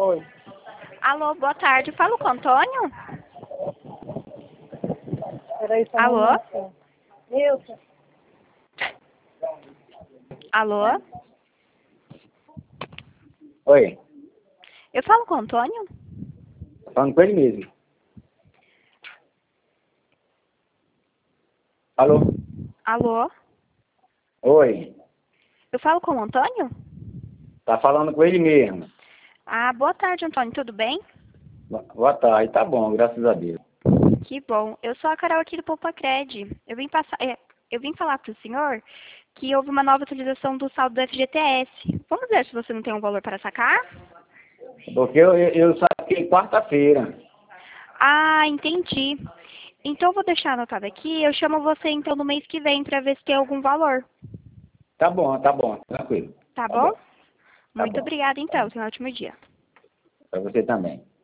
Oi. Alô, boa tarde. Falo com o Antônio? Peraí, só um Alô? momento. Nilson. Alô? Oi, Eu falo com o Antônio? tô falando com ele mesmo. Alô? Alô? Oi, Eu falo com o Antônio? tá falando com ele mesmo. Ah, boa tarde, Antônio. Tudo bem? Boa tarde, tá bom, graças a Deus. Que bom. Eu sou a Carol aqui do Poupacred. Eu vim falar para o senhor que houve uma nova atualização do saldo do FGTS. Vamos ver se você não tem um valor para sacar? Porque eu saquei quarta-feira. Ah, entendi. Então, eu vou deixar anotado aqui. Eu chamo você, então, no mês que vem para ver se tem algum valor. Tá bom, tranquilo. Tá Tá bom? bom, tá Muito bom. obrigada, então. Tenha um ótimo dia. Pra você também.